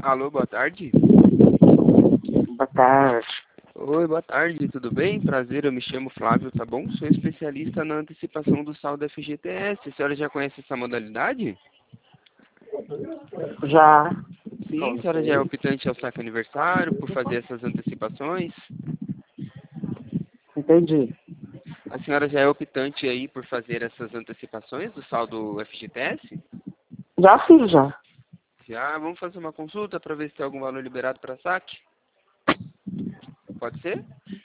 Alô, boa tarde. Boa tarde. Oi, boa tarde, tudo bem? Prazer, eu me chamo Flávio, tá bom? Sou especialista na antecipação do saldo FGTS. A senhora já conhece essa modalidade? Já. Sim, a senhora já é optante ao saque aniversário por fazer essas antecipações? Entendi. A senhora já é optante aí por fazer essas antecipações do saldo FGTS? Já fiz, já. Já, vamos fazer uma consulta para ver se tem algum valor liberado para saque? Pode ser?